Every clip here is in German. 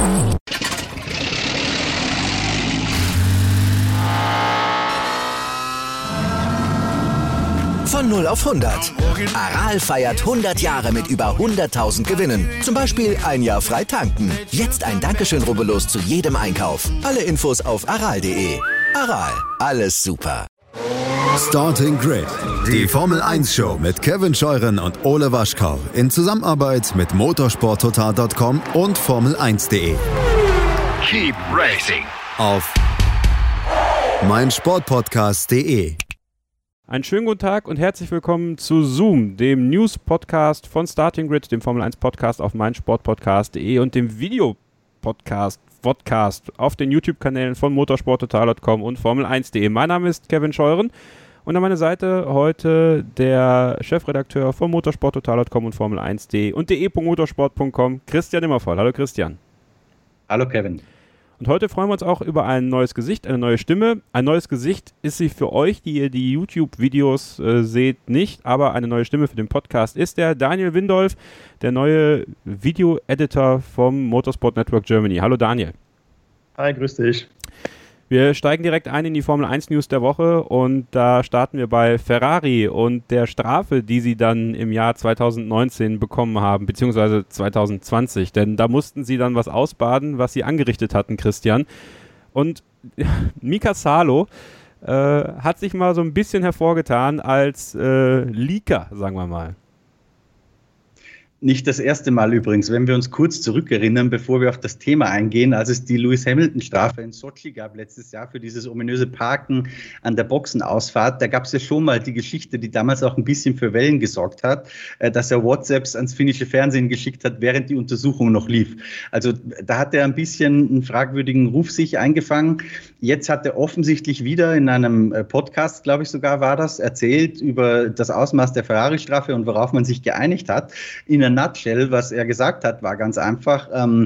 Von 0 auf 100. Aral feiert 100 Jahre mit über 100.000 Gewinnen. Zum Beispiel ein Jahr frei tanken. Jetzt ein Dankeschön, rubbellos zu jedem Einkauf. Alle Infos auf aral.de. Aral, alles super. Starting Grid, die Formel-1-Show mit Kevin Scheuren und Ole Waschkau in Zusammenarbeit mit motorsporttotal.com und Formel1.de. Keep racing Auf meinsportpodcast.de. Einen schönen guten Tag und herzlich willkommen zu Zoom, dem News-Podcast von Starting Grid, dem Formel-1-Podcast auf meinsportpodcast.de und dem Videopodcast auf den YouTube-Kanälen von motorsporttotal.com und Formel1.de. Mein Name ist Kevin Scheuren und an meiner Seite heute der Chefredakteur von motorsporttotal.com und Formel1.de und de.motorsport.com, Christian Immervoll. Hallo Christian. Hallo Kevin. Und heute freuen wir uns auch über ein neues Gesicht, eine neue Stimme. Ein neues Gesicht ist sie für euch, die ihr die YouTube-Videos seht, nicht, aber eine neue Stimme für den Podcast ist der Daniel Windolf, der neue Video-Editor vom Motorsport Network Germany. Hallo Daniel. Hi, grüß dich. Wir steigen direkt ein in die Formel 1 News der Woche und da starten wir bei Ferrari und der Strafe, die sie dann im Jahr 2019 bekommen haben, beziehungsweise 2020, denn da mussten sie dann was ausbaden, was sie angerichtet hatten, Christian. Und Mika Salo hat sich mal so ein bisschen hervorgetan als Leaker, sagen wir mal. Nicht das erste Mal übrigens, wenn wir uns kurz zurückerinnern, bevor wir auf das Thema eingehen, als es die Lewis-Hamilton-Strafe in Sochi gab letztes Jahr für dieses ominöse Parken an der Boxenausfahrt, da gab es ja schon mal die Geschichte, die damals auch ein bisschen für Wellen gesorgt hat, dass er WhatsApps ans finnische Fernsehen geschickt hat, während die Untersuchung noch lief. Also da hat er ein bisschen einen fragwürdigen Ruf sich eingefangen. Jetzt hat er offensichtlich wieder in einem Podcast, glaube ich sogar war das, erzählt über das Ausmaß der Ferrari-Strafe und worauf man sich geeinigt hat. In einer Nutshell, was er gesagt hat, war ganz einfach,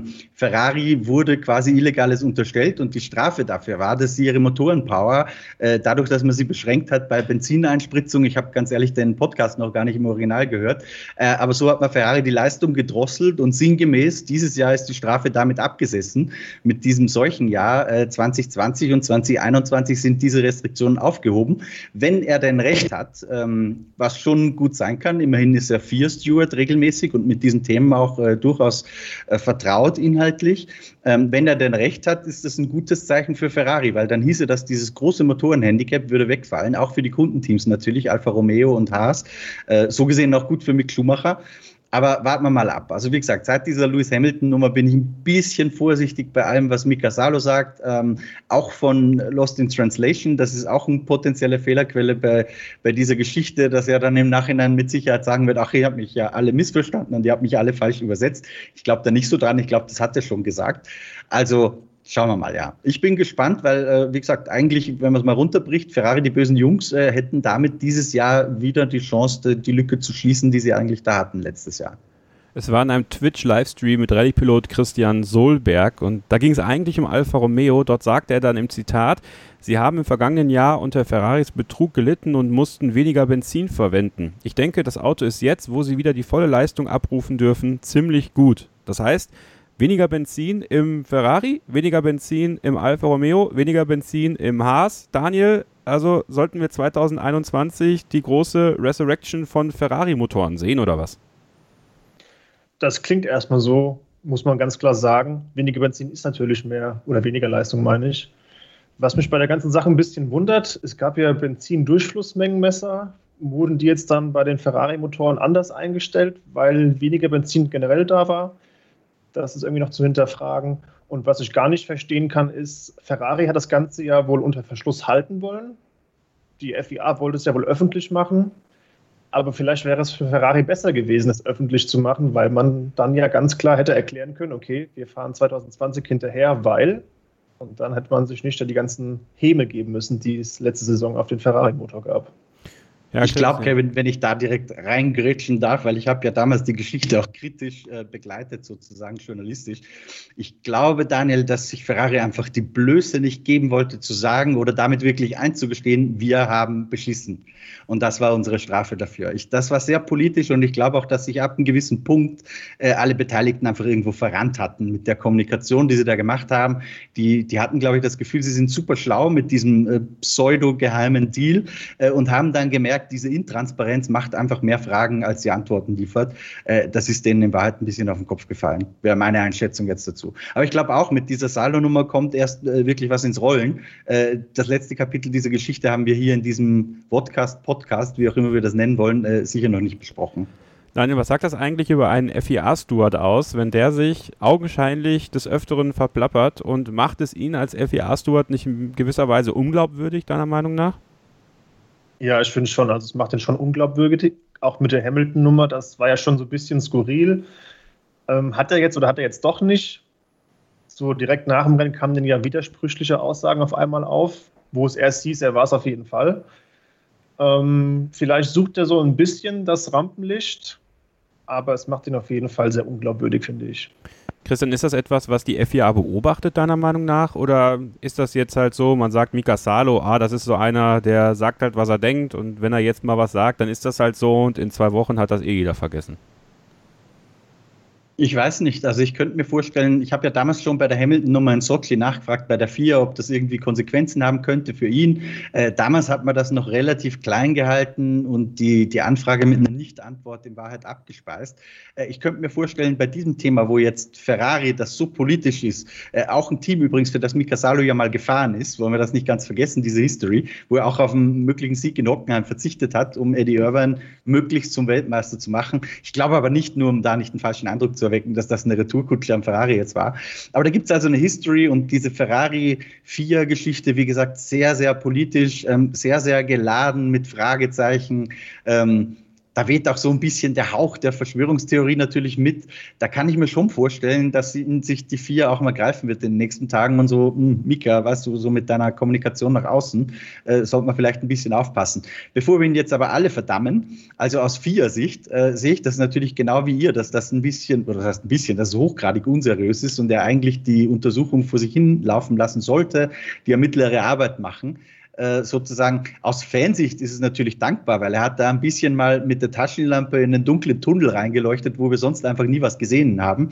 Ferrari wurde quasi Illegales unterstellt und die Strafe dafür war, dass sie ihre Motorenpower, dadurch, dass man sie beschränkt hat bei Benzineinspritzung, ich habe ganz ehrlich den Podcast noch gar nicht im Original gehört, aber so hat man Ferrari die Leistung gedrosselt und sinngemäß, dieses Jahr ist die Strafe damit abgesessen. Mit diesem Seuchenjahr 2020 und 2021 sind diese Restriktionen aufgehoben. Wenn er denn recht hat, was schon gut sein kann, immerhin ist er FIA-Steward regelmäßig und mit diesen Themen auch durchaus vertraut inhaltlich. Wenn er denn recht hat, ist das ein gutes Zeichen für Ferrari, weil dann hieße das, dieses große Motorenhandicap würde wegfallen, auch für die Kundenteams natürlich, Alfa Romeo und Haas. So gesehen auch gut für Mick Schumacher. Aber warten wir mal ab. Also wie gesagt, seit dieser Lewis-Hamilton-Nummer bin ich ein bisschen vorsichtig bei allem, was Mika Salo sagt. Auch von Lost in Translation, das ist auch eine potenzielle Fehlerquelle bei dieser Geschichte, dass er dann im Nachhinein mit Sicherheit sagen wird, ach, ihr habt mich ja alle missverstanden und ihr habt mich alle falsch übersetzt. Ich glaube da nicht so dran, ich glaube, das hat er schon gesagt. Also schauen wir mal, ja. Ich bin gespannt, weil, wie gesagt, eigentlich, wenn man es mal runterbricht, Ferrari, die bösen Jungs, hätten damit dieses Jahr wieder die Chance, die Lücke zu schließen, die sie eigentlich da hatten letztes Jahr. Es war in einem Twitch-Livestream mit Rallye-Pilot Christian Solberg und da ging es eigentlich um Alfa Romeo. Dort sagte er dann im Zitat, sie haben im vergangenen Jahr unter Ferraris Betrug gelitten und mussten weniger Benzin verwenden. Ich denke, das Auto ist jetzt, wo sie wieder die volle Leistung abrufen dürfen, ziemlich gut. Das heißt, weniger Benzin im Ferrari, weniger Benzin im Alfa Romeo, weniger Benzin im Haas. Daniel, also sollten wir 2021 die große Resurrection von Ferrari-Motoren sehen, oder was? Das klingt erstmal so, muss man ganz klar sagen. Weniger Benzin ist natürlich mehr oder weniger Leistung, meine ich. Was mich bei der ganzen Sache ein bisschen wundert, es gab ja Benzin-Durchflussmengenmesser. Wurden die jetzt dann bei den Ferrari-Motoren anders eingestellt, weil weniger Benzin generell da war? Das ist irgendwie noch zu hinterfragen. Und was ich gar nicht verstehen kann, ist, Ferrari hat das Ganze ja wohl unter Verschluss halten wollen. Die FIA wollte es ja wohl öffentlich machen. Aber vielleicht wäre es für Ferrari besser gewesen, es öffentlich zu machen, weil man dann ja ganz klar hätte erklären können, okay, wir fahren 2020 hinterher, weil... Und dann hätte man sich nicht die ganzen Häme geben müssen, die es letzte Saison auf den Ferrari-Motor gab. Ja, ich glaube, Kevin, wenn ich da direkt reingrätschen darf, weil ich habe ja damals die Geschichte auch kritisch begleitet, sozusagen journalistisch. Ich glaube, Daniel, dass sich Ferrari einfach die Blöße nicht geben wollte zu sagen oder damit wirklich einzugestehen, wir haben beschissen. Und das war unsere Strafe dafür. Das war sehr politisch und ich glaube auch, dass sich ab einem gewissen Punkt alle Beteiligten einfach irgendwo verrannt hatten mit der Kommunikation, die sie da gemacht haben. Die hatten, glaube ich, das Gefühl, sie sind super schlau mit diesem pseudo-geheimen Deal und haben dann gemerkt, diese Intransparenz macht einfach mehr Fragen, als sie Antworten liefert. Das ist denen in Wahrheit ein bisschen auf den Kopf gefallen, wäre meine Einschätzung jetzt dazu. Aber ich glaube auch, mit dieser Salo-Nummer kommt erst wirklich was ins Rollen. Das letzte Kapitel dieser Geschichte haben wir hier in diesem Podcast, wie auch immer wir das nennen wollen, sicher noch nicht besprochen. Daniel, was sagt das eigentlich über einen FIA-Steward aus, wenn der sich augenscheinlich des Öfteren verplappert und macht es ihn als FIA-Steward nicht in gewisser Weise unglaubwürdig, deiner Meinung nach? Ja, ich finde schon, also es macht den schon unglaubwürdig, auch mit der Hamilton-Nummer, das war ja schon so ein bisschen skurril. Hat er jetzt doch nicht? So direkt nach dem Rennen kamen dann ja widersprüchliche Aussagen auf einmal auf, wo es erst hieß, er war es auf jeden Fall. Vielleicht sucht er so ein bisschen das Rampenlicht, aber es macht ihn auf jeden Fall sehr unglaubwürdig, finde ich. Christian, ist das etwas, was die FIA beobachtet, deiner Meinung nach? Oder ist das jetzt halt so, man sagt Mika Salo, das ist so einer, der sagt halt, was er denkt und wenn er jetzt mal was sagt, dann ist das halt so und in 2 Wochen hat das jeder vergessen? Ich weiß nicht, also ich könnte mir vorstellen, ich habe ja damals schon bei der Hamilton-Nummer in Sochi nachgefragt bei der FIA, ob das irgendwie Konsequenzen haben könnte für ihn. Damals hat man das noch relativ klein gehalten und die Anfrage mit einer Nicht-Antwort in Wahrheit abgespeist. Ich könnte mir vorstellen, bei diesem Thema, wo jetzt Ferrari, das so politisch ist, auch ein Team übrigens, für das Mika Salo ja mal gefahren ist, wollen wir das nicht ganz vergessen, diese History, wo er auch auf einen möglichen Sieg in Hockenheim verzichtet hat, um Eddie Irvine möglichst zum Weltmeister zu machen. Ich glaube aber nicht nur, um da nicht einen falschen Eindruck zu erwecken, dass das eine Retourkutsche am Ferrari jetzt war. Aber da gibt es also eine History und diese Ferrari-4-Geschichte, wie gesagt, sehr, sehr politisch, sehr, sehr geladen mit Fragezeichen. Da weht auch so ein bisschen der Hauch der Verschwörungstheorie natürlich mit. Da kann ich mir schon vorstellen, dass sich die FIA auch mal greifen wird in den nächsten Tagen und so, Mika, weißt du, so mit deiner Kommunikation nach außen, sollte man vielleicht ein bisschen aufpassen. Bevor wir ihn jetzt aber alle verdammen, also aus FIA-Sicht, sehe ich das natürlich genau wie ihr, dass das ein bisschen, oder das heißt ein bisschen, dass es hochgradig unseriös ist und er eigentlich die Untersuchung vor sich hinlaufen lassen sollte, die ja mittlere Arbeit machen. Sozusagen aus Fansicht ist es natürlich dankbar, weil er hat da ein bisschen mal mit der Taschenlampe in einen dunklen Tunnel reingeleuchtet, wo wir sonst einfach nie was gesehen haben.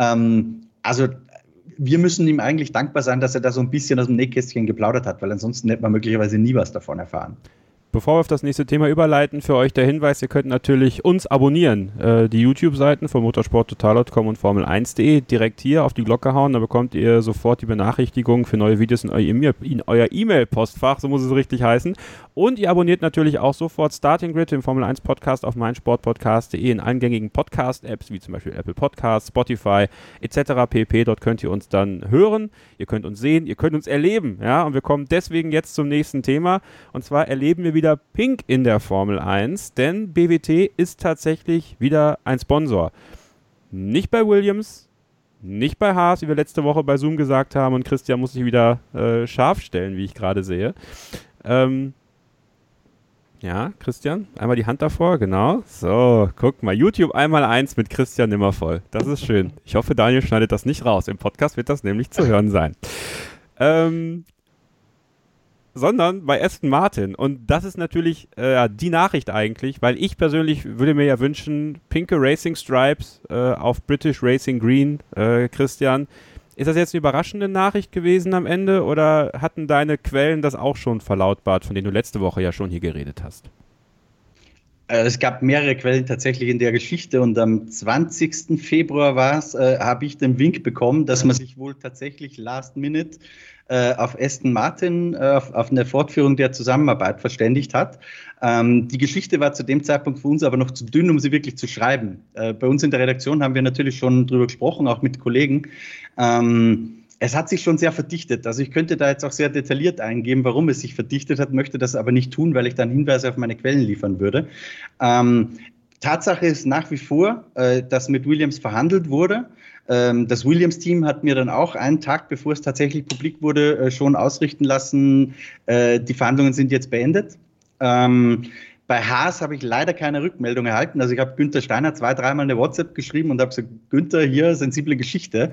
Also wir müssen ihm eigentlich dankbar sein, dass er da so ein bisschen aus dem Nähkästchen geplaudert hat, weil ansonsten hätte man möglicherweise nie was davon erfahren. Bevor wir auf das nächste Thema überleiten, für euch der Hinweis, ihr könnt natürlich uns abonnieren. Die YouTube-Seiten von motorsporttotal.com und Formel1.de direkt hier auf die Glocke hauen, da bekommt ihr sofort die Benachrichtigung für neue Videos in euer E-Mail-Postfach, so muss es richtig heißen. Und ihr abonniert natürlich auch sofort Starting Grid, den Formel1-Podcast auf meinsportpodcast.de in allen gängigen Podcast-Apps, wie zum Beispiel Apple Podcasts, Spotify etc. pp. Dort könnt ihr uns dann hören, ihr könnt uns sehen, ihr könnt uns erleben. Ja? Und wir kommen deswegen jetzt zum nächsten Thema. Und zwar erleben wir wieder Pink in der Formel 1, denn BWT ist tatsächlich wieder ein Sponsor. Nicht bei Williams, nicht bei Haas, wie wir letzte Woche bei Zoom gesagt haben, und Christian muss sich wieder scharf stellen, wie ich gerade sehe. Ja, Christian, einmal die Hand davor, genau. So, guck mal, YouTube 1x1 mit Christian Nimmervoll. Das ist schön. Ich hoffe, Daniel schneidet das nicht raus. Im Podcast wird das nämlich zu hören sein. Sondern bei Aston Martin. Und das ist natürlich die Nachricht eigentlich, weil ich persönlich würde mir ja wünschen, pinke Racing Stripes auf British Racing Green, Christian. Ist das jetzt eine überraschende Nachricht gewesen am Ende oder hatten deine Quellen das auch schon verlautbart, von denen du letzte Woche ja schon hier geredet hast? Es gab mehrere Quellen tatsächlich in der Geschichte und am 20. Februar habe ich den Wink bekommen, dass man sich wohl tatsächlich last minute auf Aston Martin, auf eine Fortführung der Zusammenarbeit verständigt hat. Die Geschichte war zu dem Zeitpunkt für uns aber noch zu dünn, um sie wirklich zu schreiben. Bei uns in der Redaktion haben wir natürlich schon drüber gesprochen, auch mit Kollegen. Es hat sich schon sehr verdichtet. Also ich könnte da jetzt auch sehr detailliert eingeben, warum es sich verdichtet hat, möchte das aber nicht tun, weil ich dann Hinweise auf meine Quellen liefern würde. Tatsache ist nach wie vor, dass mit Williams verhandelt wurde. Das Williams-Team hat mir dann auch einen Tag, bevor es tatsächlich publik wurde, schon ausrichten lassen, die Verhandlungen sind jetzt beendet. Bei Haas habe ich leider keine Rückmeldung erhalten. Also ich habe Günther Steiner 2-3 Mal eine WhatsApp geschrieben und habe gesagt, Günther, hier, sensible Geschichte.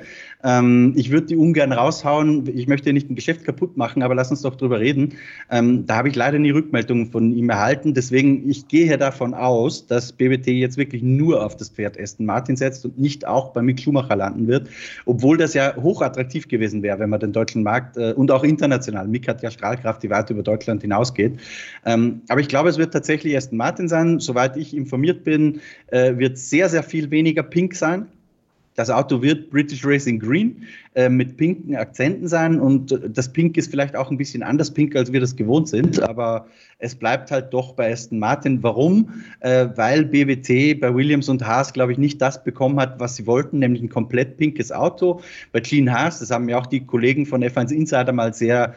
Ich würde die ungern raushauen. Ich möchte nicht ein Geschäft kaputt machen, aber lass uns doch drüber reden. Da habe ich leider nie Rückmeldungen von ihm erhalten. Deswegen, ich gehe davon aus, dass BWT jetzt wirklich nur auf das Pferd Aston Martin setzt und nicht auch bei Mick Schumacher landen wird. Obwohl das ja hochattraktiv gewesen wäre, wenn man den deutschen Markt und auch international, Mick hat ja Strahlkraft, die weit über Deutschland hinausgeht. Aber ich glaube, es wird tatsächlich Aston Martin sein. Soweit ich informiert bin, wird sehr, sehr viel weniger pink sein. Das Auto wird British Racing Green mit pinken Akzenten sein und das Pink ist vielleicht auch ein bisschen anders pink, als wir das gewohnt sind, aber es bleibt halt doch bei Aston Martin. Warum? Weil BWT bei Williams und Haas, glaube ich, nicht das bekommen hat, was sie wollten, nämlich ein komplett pinkes Auto. Bei Clean Haas, das haben ja auch die Kollegen von F1 Insider mal sehr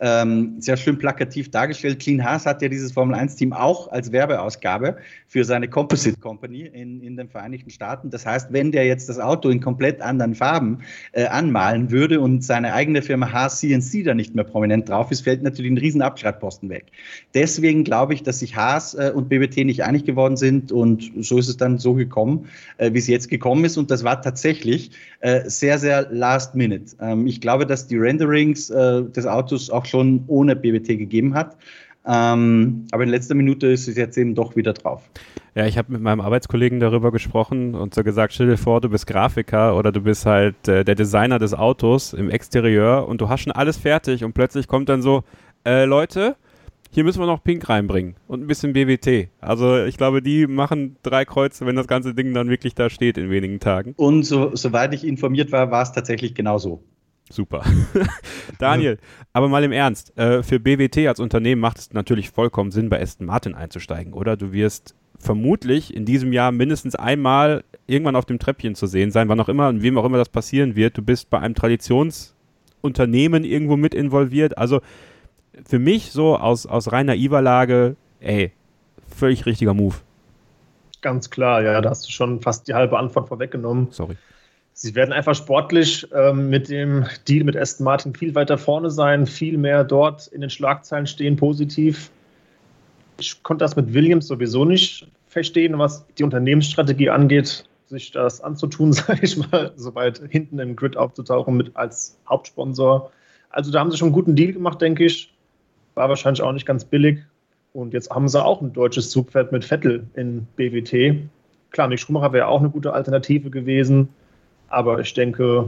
schön plakativ dargestellt. Clean Haas hat ja dieses Formel-1-Team auch als Werbeausgabe für seine Composite Company in den Vereinigten Staaten. Das heißt, wenn der jetzt das Auto in komplett anderen Farben anmalen würde und seine eigene Firma Haas CNC da nicht mehr prominent drauf ist, fällt natürlich ein riesen Abschreibposten weg. Deswegen glaube ich, dass sich Haas und BWT nicht einig geworden sind und so ist es dann so gekommen, wie es jetzt gekommen ist und das war tatsächlich sehr, sehr last minute. Ich glaube, dass die Renderings des Autos auch schon ohne BWT gegeben hat. Aber in letzter Minute ist es jetzt eben doch wieder drauf. Ja, ich habe mit meinem Arbeitskollegen darüber gesprochen und so gesagt, stell dir vor, du bist Grafiker oder du bist halt der Designer des Autos im Exterieur und du hast schon alles fertig und plötzlich kommt dann so, Leute, hier müssen wir noch Pink reinbringen und ein bisschen BWT. Also ich glaube, die machen 3 Kreuze, wenn das ganze Ding dann wirklich da steht in wenigen Tagen. Und soweit ich informiert war, war es tatsächlich genauso. Super. Daniel, aber mal im Ernst, für BWT als Unternehmen macht es natürlich vollkommen Sinn, bei Aston Martin einzusteigen, oder? Du wirst vermutlich in diesem Jahr mindestens einmal irgendwann auf dem Treppchen zu sehen sein, wann auch immer und wem auch immer das passieren wird. Du bist bei einem Traditionsunternehmen irgendwo mit involviert. Also für mich so aus reiner Naiver-Lage, völlig richtiger Move. Ganz klar, ja, da hast du schon fast die halbe Antwort vorweggenommen. Sorry. Sie werden einfach sportlich mit dem Deal mit Aston Martin viel weiter vorne sein, viel mehr dort in den Schlagzeilen stehen, positiv. Ich konnte das mit Williams sowieso nicht verstehen, was die Unternehmensstrategie angeht, sich das anzutun, sage ich mal, so weit hinten im Grid aufzutauchen mit als Hauptsponsor. Also da haben sie schon einen guten Deal gemacht, denke ich. War wahrscheinlich auch nicht ganz billig. Und jetzt haben sie auch ein deutsches Zugpferd mit Vettel in BWT. Klar, Mick Schumacher wäre auch eine gute Alternative gewesen. Aber ich denke,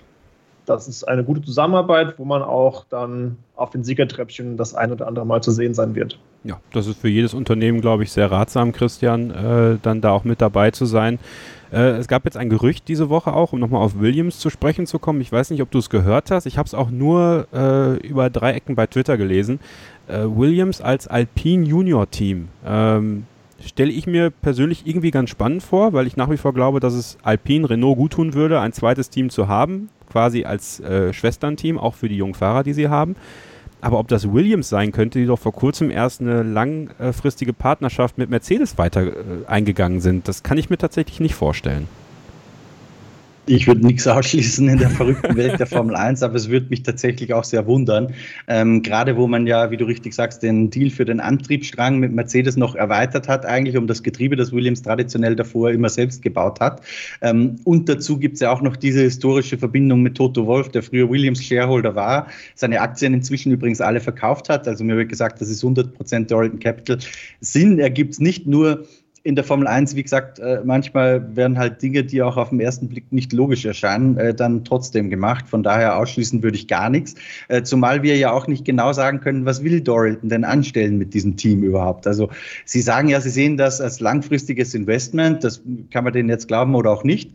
das ist eine gute Zusammenarbeit, wo man auch dann auf den Siegertreppchen das ein oder andere Mal zu sehen sein wird. Ja, das ist für jedes Unternehmen, glaube ich, sehr ratsam, Christian, dann da auch mit dabei zu sein. Es gab jetzt ein Gerücht diese Woche auch, um nochmal auf Williams zu sprechen zu kommen. Ich weiß nicht, ob du es gehört hast. Ich habe es auch nur über 3 Ecken bei Twitter gelesen. Williams als Alpine Junior Team. Stelle ich mir persönlich irgendwie ganz spannend vor, weil ich nach wie vor glaube, dass es Alpine Renault gut tun würde, ein zweites Team zu haben, quasi als Schwesternteam, auch für die jungen Fahrer, die sie haben. Aber ob das Williams sein könnte, die doch vor kurzem erst eine langfristige Partnerschaft mit Mercedes weiter eingegangen sind, das kann ich mir tatsächlich nicht vorstellen. Ich würde nichts ausschließen in der verrückten Welt der Formel 1, aber es würde mich tatsächlich auch sehr wundern. Gerade wo man ja, wie du richtig sagst, den Deal für den Antriebsstrang mit Mercedes noch erweitert hat, eigentlich um das Getriebe, das Williams traditionell davor immer selbst gebaut hat. Und dazu gibt es ja auch noch diese historische Verbindung mit Toto Wolff, der früher Williams-Shareholder war, seine Aktien inzwischen übrigens alle verkauft hat. Also mir wird gesagt, das ist 100% Darlington Capital. Sinn ergibt es nicht nur in der Formel 1, wie gesagt, manchmal werden halt Dinge, die auch auf den ersten Blick nicht logisch erscheinen, dann trotzdem gemacht. Von daher ausschließen würde ich gar nichts. Zumal wir ja auch nicht genau sagen können, was will Darlington denn anstellen mit diesem Team überhaupt. Also Sie sagen ja, Sie sehen das als langfristiges Investment. Das kann man denen jetzt glauben oder auch nicht.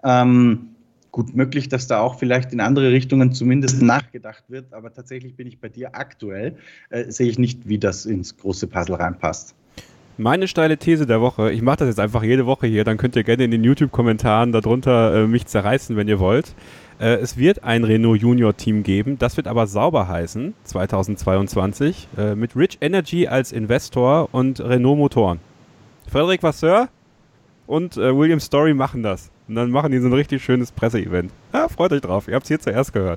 Gut möglich, dass da auch vielleicht in andere Richtungen zumindest nachgedacht wird. Aber tatsächlich bin ich bei dir aktuell, sehe ich nicht, wie das ins große Puzzle reinpasst. Meine steile These der Woche, ich mache das jetzt einfach jede Woche hier, dann könnt ihr gerne in den YouTube-Kommentaren darunter mich zerreißen, wenn ihr wollt. Es wird ein Renault Junior Team geben, das wird aber sauber heißen, 2022, mit Rich Energy als Investor und Renault Motoren. Frédéric Vasseur und William Story machen das. Und dann machen die so ein richtig schönes Presseevent. Ja, freut euch drauf, ihr habt es hier zuerst gehört.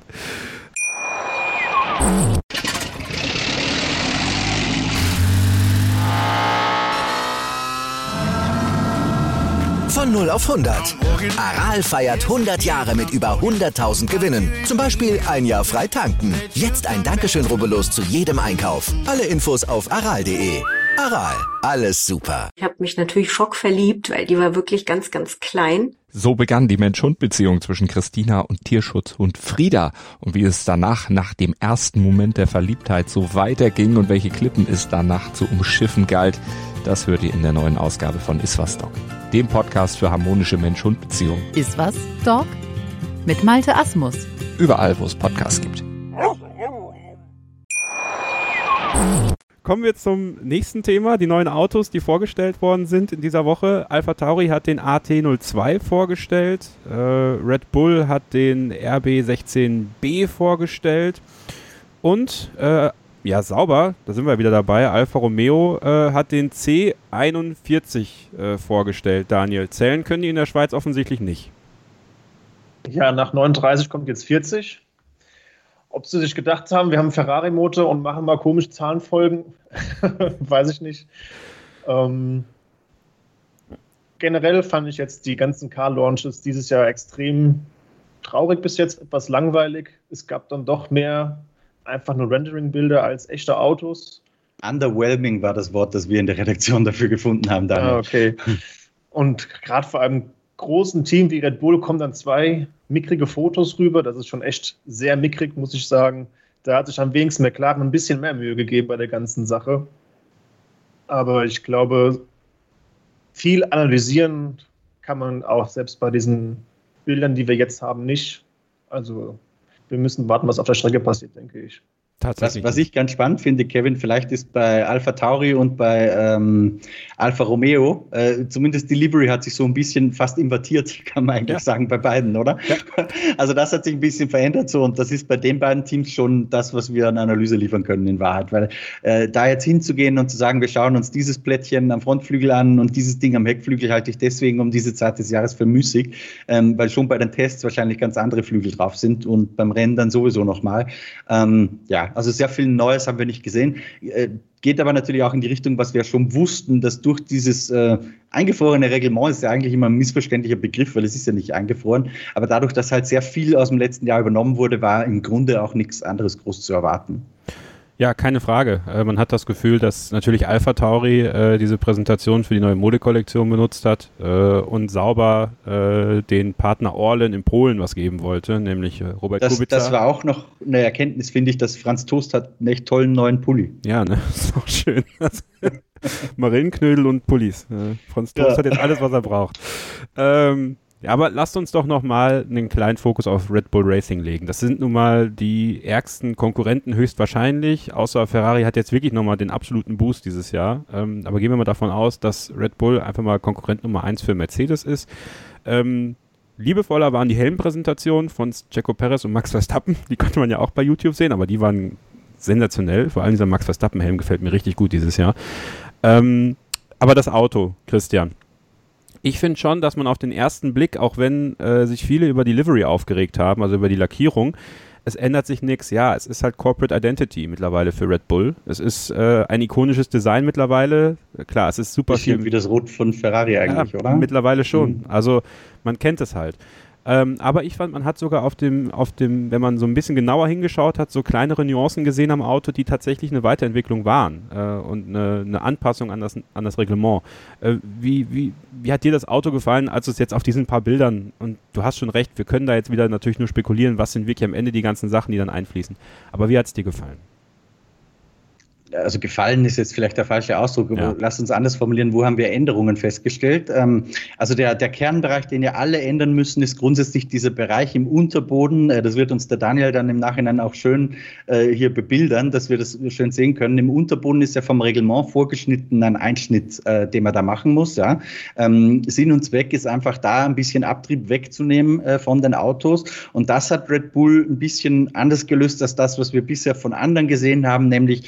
0 auf 100. Aral feiert 100 Jahre mit über 100.000 Gewinnen. Zum Beispiel ein Jahr frei tanken. Jetzt ein Dankeschön, rubbellos zu jedem Einkauf. Alle Infos auf aral.de. Aral, alles super. Ich habe mich natürlich schockverliebt, weil die war wirklich ganz, ganz klein. So begann die Mensch-Hund-Beziehung zwischen Christina und Tierschutzhund Frieda. Und wie es danach, nach dem ersten Moment der Verliebtheit, so weiterging und welche Klippen es danach zu umschiffen galt, das hört ihr in der neuen Ausgabe von Iswas Dog, dem Podcast für harmonische Mensch-Hund-Beziehungen. Iswas Dog mit Malte Asmus. Überall, wo es Podcasts gibt. Kommen wir zum nächsten Thema, die neuen Autos, die vorgestellt worden sind in dieser Woche. AlphaTauri hat den AT02 vorgestellt, Red Bull hat den RB16B vorgestellt und, sauber, da sind wir wieder dabei, Alfa Romeo hat den C41 vorgestellt, Daniel. Zählen können die in der Schweiz offensichtlich nicht. Ja, nach 39 kommt jetzt 40. Ob sie sich gedacht haben, wir haben einen Ferrari-Motor und machen mal komische Zahlenfolgen, weiß ich nicht. Generell fand ich jetzt die ganzen Car-Launches dieses Jahr extrem traurig bis jetzt, etwas langweilig. Es gab dann doch mehr einfach nur Rendering-Bilder als echte Autos. Underwhelming war das Wort, das wir in der Redaktion dafür gefunden haben, Daniel. Ah, okay. Und gerade vor einem großen Team wie Red Bull kommen dann 2 mickrige Fotos rüber. Das ist schon echt sehr mickrig, muss ich sagen. Da hat sich am wenigsten McLaren ein bisschen mehr Mühe gegeben bei der ganzen Sache. Aber ich glaube, viel analysieren kann man auch selbst bei diesen Bildern, die wir jetzt haben, nicht. Also wir müssen warten, was auf der Strecke passiert, denke ich. Tatsächlich. Was ich ganz spannend finde, Kevin, vielleicht ist bei AlphaTauri und bei Alfa Romeo, zumindest die Livery hat sich so ein bisschen fast invertiert, kann man eigentlich sagen, bei beiden, oder? Ja. Also das hat sich ein bisschen verändert so und das ist bei den beiden Teams schon das, was wir an Analyse liefern können in Wahrheit, weil da jetzt hinzugehen und zu sagen, wir schauen uns dieses Plättchen am Frontflügel an und dieses Ding am Heckflügel, halte ich deswegen um diese Zeit des Jahres für müßig, weil schon bei den Tests wahrscheinlich ganz andere Flügel drauf sind und beim Rennen dann sowieso nochmal. Also sehr viel Neues haben wir nicht gesehen. Geht aber natürlich auch in die Richtung, was wir schon wussten, dass durch dieses eingefrorene Reglement, ist ja eigentlich immer ein missverständlicher Begriff, weil es ist ja nicht eingefroren, aber dadurch, dass halt sehr viel aus dem letzten Jahr übernommen wurde, war im Grunde auch nichts anderes groß zu erwarten. Ja, keine Frage. Man hat das Gefühl, dass natürlich AlphaTauri diese Präsentation für die neue Modekollektion benutzt hat und sauber den Partner Orlen in Polen was geben wollte, nämlich Robert Kubica. Das war auch noch eine Erkenntnis, finde ich, dass Franz Toast hat einen echt tollen neuen Pulli. Ja, ne? Das ist auch schön. Marillenknödel und Pullis. Franz Toast hat jetzt alles, was er braucht. Aber lasst uns doch nochmal einen kleinen Fokus auf Red Bull Racing legen. Das sind nun mal die ärgsten Konkurrenten höchstwahrscheinlich, außer Ferrari hat jetzt wirklich nochmal den absoluten Boost dieses Jahr. Aber gehen wir mal davon aus, dass Red Bull einfach mal Konkurrent Nummer 1 für Mercedes ist. Liebevoller waren die Helmpräsentationen von Checo Perez und Max Verstappen. Die konnte man ja auch bei YouTube sehen, aber die waren sensationell. Vor allem dieser Max Verstappen-Helm gefällt mir richtig gut dieses Jahr. Aber das Auto, Christian. Ich finde schon, dass man auf den ersten Blick, auch wenn sich viele über die Livery aufgeregt haben, also über die Lackierung, es ändert sich nichts. Ja, es ist halt Corporate Identity mittlerweile für Red Bull. Es ist ein ikonisches Design mittlerweile. Klar, es ist super viel. Wie das Rot von Ferrari eigentlich, ja, oder? Mittlerweile schon. Also man kennt es halt. Aber ich fand, man hat sogar auf dem, wenn man so ein bisschen genauer hingeschaut hat, so kleinere Nuancen gesehen am Auto, die tatsächlich eine Weiterentwicklung waren und eine Anpassung an das Reglement. Wie hat dir das Auto gefallen, als es jetzt auf diesen paar Bildern, und du hast schon recht, wir können da jetzt wieder natürlich nur spekulieren, was sind wirklich am Ende die ganzen Sachen, die dann einfließen. Aber wie hat es dir gefallen? Also gefallen ist jetzt vielleicht der falsche Ausdruck, aber lass uns anders formulieren, wo haben wir Änderungen festgestellt? Also der Kernbereich, den ja alle ändern müssen, ist grundsätzlich dieser Bereich im Unterboden. Das wird uns der Daniel dann im Nachhinein auch schön hier bebildern, dass wir das schön sehen können. Im Unterboden ist ja vom Reglement vorgeschnitten ein Einschnitt, den man da machen muss. Ja. Sinn und Zweck ist einfach da, ein bisschen Abtrieb wegzunehmen von den Autos. Und das hat Red Bull ein bisschen anders gelöst als das, was wir bisher von anderen gesehen haben, nämlich diese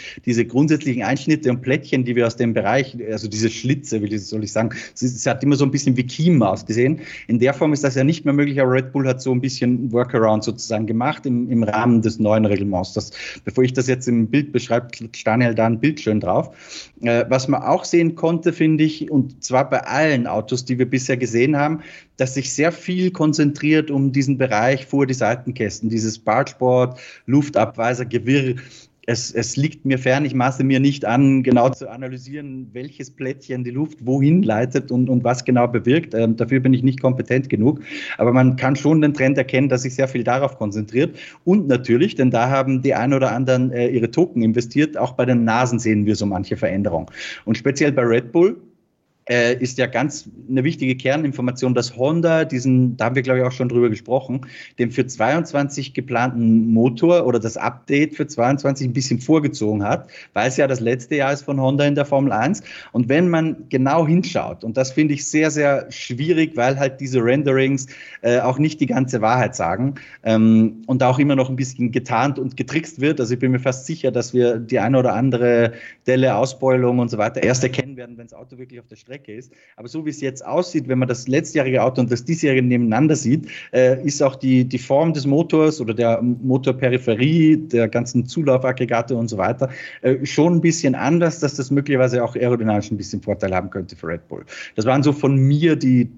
grundsätzlichen Einschnitte und Plättchen, die wir aus dem Bereich, also diese Schlitze, soll ich sagen, es hat immer so ein bisschen wie Kiemen ausgesehen. In der Form ist das ja nicht mehr möglich, aber Red Bull hat so ein bisschen Workaround sozusagen gemacht im Rahmen des neuen Reglements. Bevor ich das jetzt im Bild beschreibe, klickt Daniel da ein Bild schön drauf. Was man auch sehen konnte, finde ich, und zwar bei allen Autos, die wir bisher gesehen haben, dass sich sehr viel konzentriert um diesen Bereich vor die Seitenkästen, dieses Bargeboard, Luftabweiser, Gewirr. Es liegt mir fern, ich maße mir nicht an, genau zu analysieren, welches Plättchen die Luft wohin leitet und was genau bewirkt. Dafür bin ich nicht kompetent genug. Aber man kann schon den Trend erkennen, dass sich sehr viel darauf konzentriert. Und natürlich, denn da haben die ein oder anderen ihre Token investiert, auch bei den Nasen sehen wir so manche Veränderung. Und speziell bei Red Bull ist ja ganz eine wichtige Kerninformation, dass Honda da haben wir glaube ich auch schon drüber gesprochen, den für 22 geplanten Motor oder das Update für 22 ein bisschen vorgezogen hat, weil es ja das letzte Jahr ist von Honda in der Formel 1. Und wenn man genau hinschaut, und das finde ich sehr, sehr schwierig, weil halt diese Renderings auch nicht die ganze Wahrheit sagen und auch immer noch ein bisschen getarnt und getrickst wird. Also ich bin mir fast sicher, dass wir die eine oder andere Delle, Ausbeulung und so weiter erst erkennen werden, wenn das Auto wirklich auf der Strecke ist. Aber so wie es jetzt aussieht, wenn man das letztjährige Auto und das diesjährige nebeneinander sieht, ist auch die Form des Motors oder der Motorperipherie, der ganzen Zulaufaggregate und so weiter schon ein bisschen anders, dass das möglicherweise auch aerodynamisch ein bisschen Vorteil haben könnte für Red Bull. Das waren so von mir die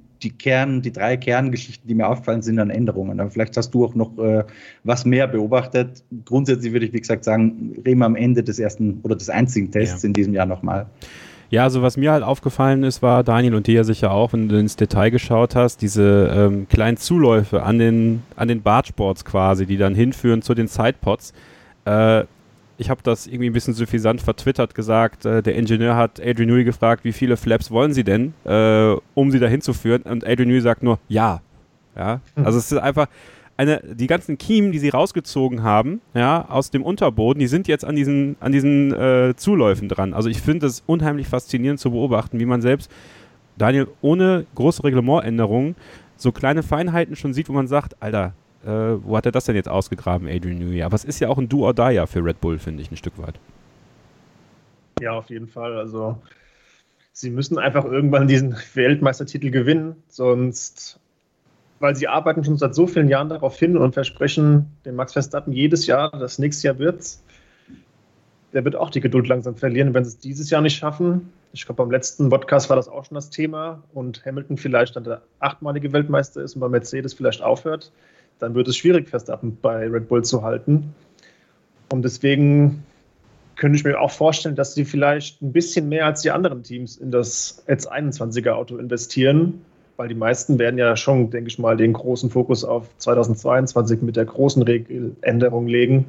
3 Kerngeschichten, die mir aufgefallen sind an Änderungen. Aber vielleicht hast du auch noch was mehr beobachtet. Grundsätzlich würde ich, wie gesagt, sagen, reden wir am Ende des ersten oder des einzigen Tests in diesem Jahr nochmal. Ja, also was mir halt aufgefallen ist, war, Daniel und dir ja sicher auch, wenn du ins Detail geschaut hast, diese kleinen Zuläufe an den Bargeboards quasi, die dann hinführen zu den Sidepods. Ich habe das irgendwie ein bisschen suffisant vertwittert gesagt. Der Ingenieur hat Adrian Newey gefragt, wie viele Flaps wollen Sie denn, um sie da hinzuführen? Und Adrian Newey sagt nur, ja. Also es ist einfach die ganzen Kiemen, die sie rausgezogen haben, ja, aus dem Unterboden, die sind jetzt an diesen Zuläufen dran. Also ich finde es unheimlich faszinierend zu beobachten, wie man selbst, Daniel, ohne große Reglementänderungen so kleine Feinheiten schon sieht, wo man sagt, Alter, wo hat er das denn jetzt ausgegraben, Adrian Newey? Aber es ist ja auch ein Do-or-Die für Red Bull, finde ich, ein Stück weit. Ja, auf jeden Fall. Also sie müssen einfach irgendwann diesen Weltmeistertitel gewinnen, sonst... Weil sie arbeiten schon seit so vielen Jahren darauf hin und versprechen dem Max Verstappen jedes Jahr, das nächste Jahr wird's. Der wird auch die Geduld langsam verlieren, wenn sie es dieses Jahr nicht schaffen. Ich glaube, beim letzten Podcast war das auch schon das Thema und Hamilton vielleicht dann der 8-malige Weltmeister ist und bei Mercedes vielleicht aufhört, dann wird es schwierig, Verstappen bei Red Bull zu halten. Und deswegen könnte ich mir auch vorstellen, dass sie vielleicht ein bisschen mehr als die anderen Teams in das S21er Auto investieren, weil die meisten werden ja schon, denke ich mal, den großen Fokus auf 2022 mit der großen Regeländerung legen.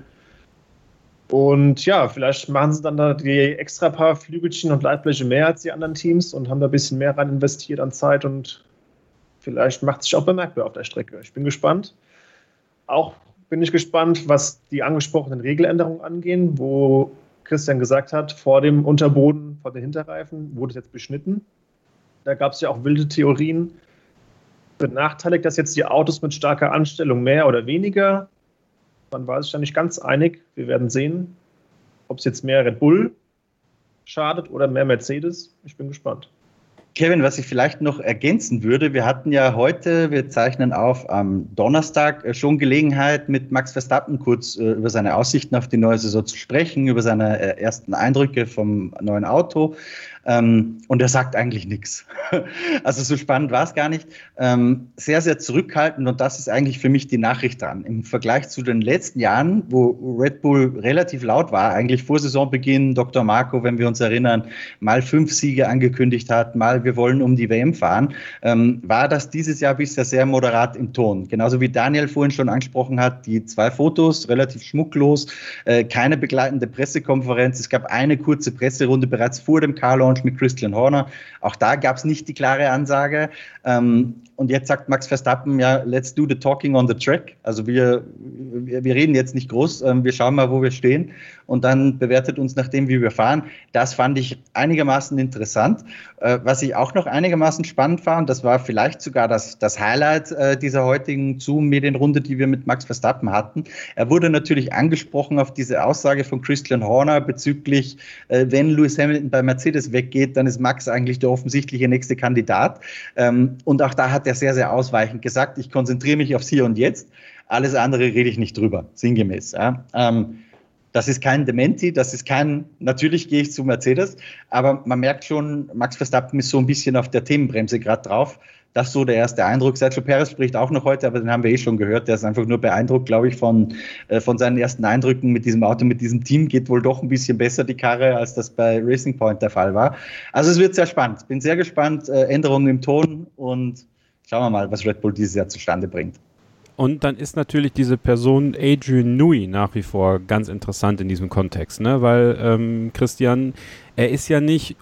Und ja, vielleicht machen sie dann da die extra paar Flügelchen und Leitbleche mehr als die anderen Teams und haben da ein bisschen mehr rein investiert an Zeit und vielleicht macht es sich auch bemerkbar auf der Strecke. Ich bin gespannt. Auch bin ich gespannt, was die angesprochenen Regeländerungen angehen, wo Christian gesagt hat, vor dem Unterboden, vor den Hinterreifen wurde es jetzt beschnitten. Da gab es ja auch wilde Theorien. Benachteiligt das jetzt die Autos mit starker Anstellung mehr oder weniger? Man war sich da nicht ganz einig. Wir werden sehen, ob es jetzt mehr Red Bull schadet oder mehr Mercedes. Ich bin gespannt. Kevin, was ich vielleicht noch ergänzen würde, wir hatten ja heute, wir zeichnen auf am Donnerstag, schon Gelegenheit, mit Max Verstappen kurz über seine Aussichten auf die neue Saison zu sprechen, über seine ersten Eindrücke vom neuen Auto. Und er sagt eigentlich nichts. Also so spannend war es gar nicht. Sehr, sehr zurückhaltend und das ist eigentlich für mich die Nachricht dran. Im Vergleich zu den letzten Jahren, wo Red Bull relativ laut war, eigentlich vor Saisonbeginn, Dr. Marco, wenn wir uns erinnern, mal 5 Siege angekündigt hat, mal wir wollen um die WM fahren, war das dieses Jahr bisher sehr moderat im Ton. Genauso wie Daniel vorhin schon angesprochen hat, die 2 Fotos, relativ schmucklos, keine begleitende Pressekonferenz. Es gab eine kurze Presserunde bereits vor dem Car-Launch, Relaunch mit Christian Horner. Auch da gab es nicht die klare Ansage. Und jetzt sagt Max Verstappen, ja, let's do the talking on the track. Also wir reden jetzt nicht groß, wir schauen mal, wo wir stehen und dann bewertet uns nach dem, wie wir fahren. Das fand ich einigermaßen interessant. Was ich auch noch einigermaßen spannend fand, das war vielleicht sogar das Highlight dieser heutigen Zoom-Medienrunde, die wir mit Max Verstappen hatten. Er wurde natürlich angesprochen auf diese Aussage von Christian Horner bezüglich, wenn Lewis Hamilton bei Mercedes weggeht, dann ist Max eigentlich der offensichtliche nächste Kandidat. Und auch da hat er sehr, sehr ausweichend gesagt, ich konzentriere mich aufs Hier und Jetzt, alles andere rede ich nicht drüber, sinngemäß. Ja. Das ist kein Dementi, natürlich gehe ich zu Mercedes, aber man merkt schon, Max Verstappen ist so ein bisschen auf der Themenbremse gerade drauf. Das ist so der erste Eindruck. Sergio Perez spricht auch noch heute, aber den haben wir schon gehört. Der ist einfach nur beeindruckt, glaube ich, von seinen ersten Eindrücken mit diesem Auto, mit diesem Team. Geht wohl doch ein bisschen besser die Karre, als das bei Racing Point der Fall war. Also es wird sehr spannend. Bin sehr gespannt. Änderungen im Ton und schauen wir mal, was Red Bull dieses Jahr zustande bringt. Und dann ist natürlich diese Person Adrian Newey nach wie vor ganz interessant in diesem Kontext, ne? Weil Christian, er ist ja nicht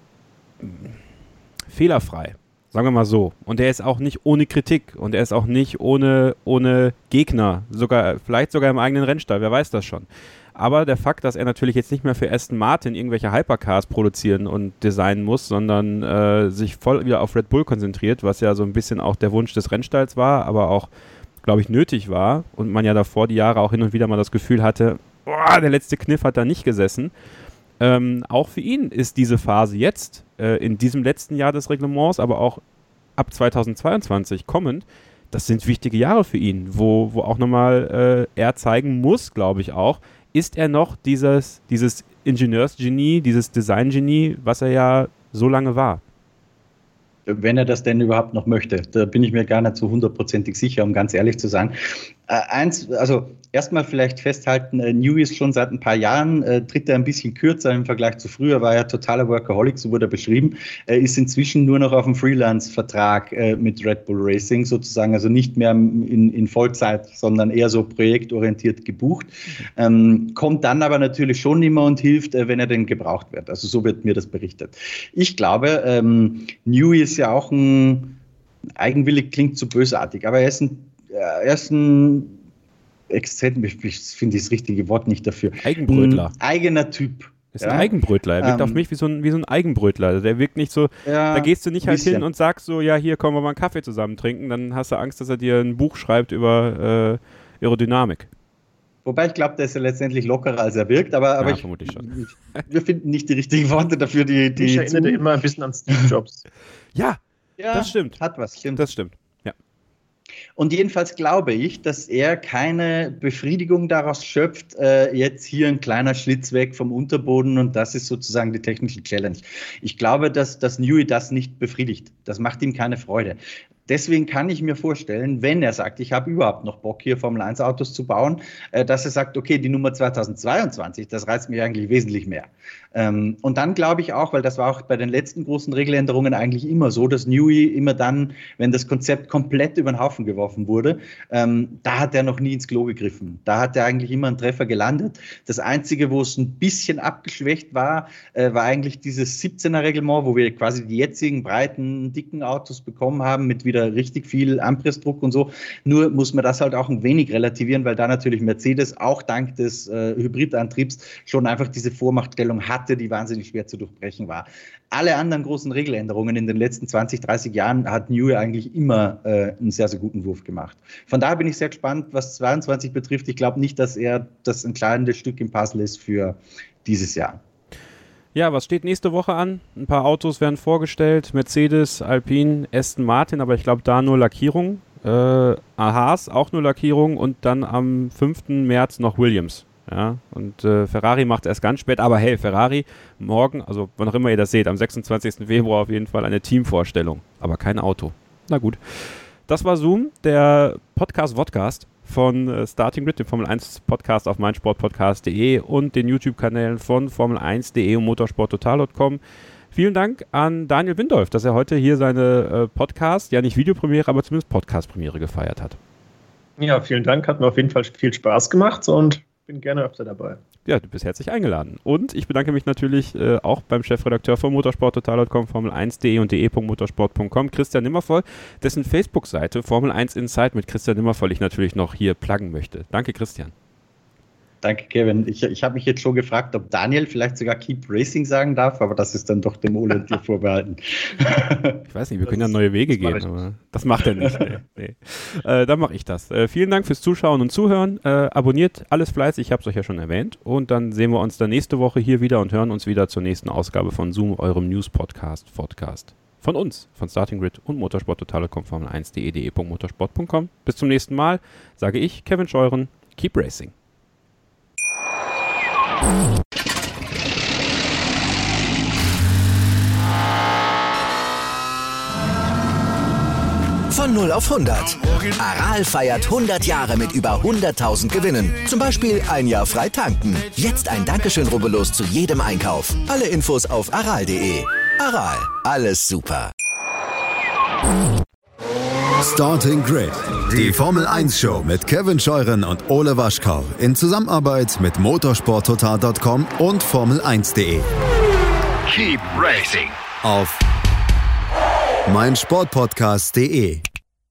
fehlerfrei, sagen wir mal so. Und er ist auch nicht ohne Kritik und er ist auch nicht ohne Gegner, vielleicht sogar im eigenen Rennstall, wer weiß das schon. Aber der Fakt, dass er natürlich jetzt nicht mehr für Aston Martin irgendwelche Hypercars produzieren und designen muss, sondern sich voll wieder auf Red Bull konzentriert, was ja so ein bisschen auch der Wunsch des Rennstalls war, aber auch, glaube ich, nötig war und man ja davor die Jahre auch hin und wieder mal das Gefühl hatte, der letzte Kniff hat da nicht gesessen. Auch für ihn ist diese Phase jetzt, in diesem letzten Jahr des Reglements, aber auch ab 2022 kommend, das sind wichtige Jahre für ihn, wo auch nochmal er zeigen muss, glaube ich auch, ist er noch dieses Ingenieursgenie, dieses Designgenie, was er ja so lange war. Wenn er das denn überhaupt noch möchte. Da bin ich mir gar nicht so 100%ig sicher, um ganz ehrlich zu sein. Erstmal vielleicht festhalten, Newey ist schon seit ein paar Jahren, tritt er ein bisschen kürzer im Vergleich zu früher, war ja totaler Workaholic, so wurde er beschrieben. Er ist inzwischen nur noch auf einem Freelance-Vertrag mit Red Bull Racing sozusagen, also nicht mehr in Vollzeit, sondern eher so projektorientiert gebucht. Kommt dann aber natürlich schon immer und hilft, wenn er denn gebraucht wird. Also so wird mir das berichtet. Ich glaube, Newey ist ja auch eigenwillig klingt zu bösartig, aber er ist ein exzentrischer, ich finde das richtige Wort nicht dafür. Eigenbrötler. Ein eigener Typ. Ist ein Eigenbrötler. Er wirkt auf mich wie so ein Eigenbrötler. Der wirkt nicht so, da gehst du nicht halt hin und sagst so, ja, hier kommen wir mal einen Kaffee zusammen trinken, dann hast du Angst, dass er dir ein Buch schreibt über Aerodynamik. Wobei ich glaube, der ist ja letztendlich lockerer, als er wirkt, aber ja, vermutlich schon. Wir finden nicht die richtigen Worte dafür. Ich erinnere immer ein bisschen an Steve Jobs. Ja, das stimmt. Hat was, stimmt. Das stimmt. Und jedenfalls glaube ich, dass er keine Befriedigung daraus schöpft, jetzt hier ein kleiner Schlitz weg vom Unterboden und das ist sozusagen die technische Challenge. Ich glaube, dass Newey das nicht befriedigt. Das macht ihm keine Freude. Deswegen kann ich mir vorstellen, wenn er sagt, ich habe überhaupt noch Bock, hier Formel-1-Autos zu bauen, dass er sagt, okay, die Nummer 2022, das reizt mich eigentlich wesentlich mehr. Und dann glaube ich auch, weil das war auch bei den letzten großen Regeländerungen eigentlich immer so, dass Newey immer dann, wenn das Konzept komplett über den Haufen geworfen wurde, da hat er noch nie ins Klo gegriffen. Da hat er eigentlich immer einen Treffer gelandet. Das Einzige, wo es ein bisschen abgeschwächt war, war eigentlich dieses 17er-Reglement, wo wir quasi die jetzigen breiten, dicken Autos bekommen haben, mit wieder richtig viel Anpressdruck und so. Nur muss man das halt auch ein wenig relativieren, weil da natürlich Mercedes auch dank des Hybridantriebs schon einfach diese Vormachtstellung hatte, die wahnsinnig schwer zu durchbrechen war. Alle anderen großen Regeländerungen in den letzten 20, 30 Jahren hat Newey eigentlich immer einen sehr, sehr guten Wurf gemacht. Von daher bin ich sehr gespannt, was 22 betrifft. Ich glaube nicht, dass er das entscheidende Stück im Puzzle ist für dieses Jahr. Ja, was steht nächste Woche an? Ein paar Autos werden vorgestellt. Mercedes, Alpine, Aston Martin, aber ich glaube da nur Lackierung. Haas auch nur Lackierung und dann am 5. März noch Williams. Ja, und Ferrari macht erst ganz spät, aber hey, Ferrari morgen, also wann auch immer ihr das seht, am 26. Februar auf jeden Fall eine Teamvorstellung, aber kein Auto. Na gut. Das war Zoom, der Podcast von Starting Grid, dem Formel 1 Podcast auf meinsportpodcast.de und den YouTube-Kanälen von Formel1.de und motorsporttotal.com. Vielen Dank an Daniel Windolf, dass er heute hier seine Podcast, ja nicht Videopremiere, aber zumindest Podcast-Premiere gefeiert hat. Ja, vielen Dank, hat mir auf jeden Fall viel Spaß gemacht und bin gerne öfter dabei. Ja, du bist herzlich eingeladen. Und ich bedanke mich natürlich auch beim Chefredakteur von motorsporttotal.com, Formel1.de und de.motorsport.com, Christian Nimmervoll, dessen Facebook-Seite Formel 1 Insight mit Christian Nimmervoll ich natürlich noch hier pluggen möchte. Danke, Christian. Danke, Kevin. Ich habe mich jetzt schon gefragt, ob Daniel vielleicht sogar Keep Racing sagen darf, aber das ist dann doch dem Ole und dir vorbehalten. Ich weiß nicht, wir können ja neue Wege gehen, aber das macht er nicht. Nee. Dann mache ich das. Vielen Dank fürs Zuschauen und Zuhören. Abonniert alles fleißig, ich habe es euch ja schon erwähnt. Und dann sehen wir uns dann nächste Woche hier wieder und hören uns wieder zur nächsten Ausgabe von Zoom, eurem News-Podcast. Von uns, von Starting Grid und motorsporttotal.com, Formel1.de, de.motorsport.com. Bis zum nächsten Mal, sage ich, Kevin Scheuren, Keep Racing. Von 0 auf 100. Aral feiert 100 Jahre mit über 100.000 Gewinnen. Zum Beispiel ein Jahr frei tanken. Jetzt ein Dankeschön, rubbellos zu jedem Einkauf. Alle Infos auf aral.de. Aral, alles super. Starting Grid, die Formel 1 Show mit Kevin Scheuren und Ole Waschkau in Zusammenarbeit mit motorsporttotal.com und Formel1.de. Keep racing. Auf meinsportpodcast.de.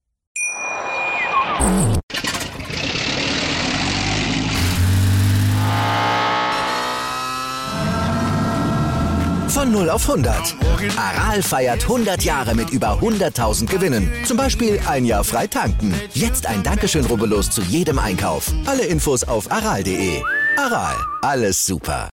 Von 0 auf 100. Aral feiert 100 Jahre mit über 100.000 Gewinnen. Zum Beispiel ein Jahr frei tanken. Jetzt ein Dankeschön, rubbellos zu jedem Einkauf. Alle Infos auf aral.de. Aral, alles super.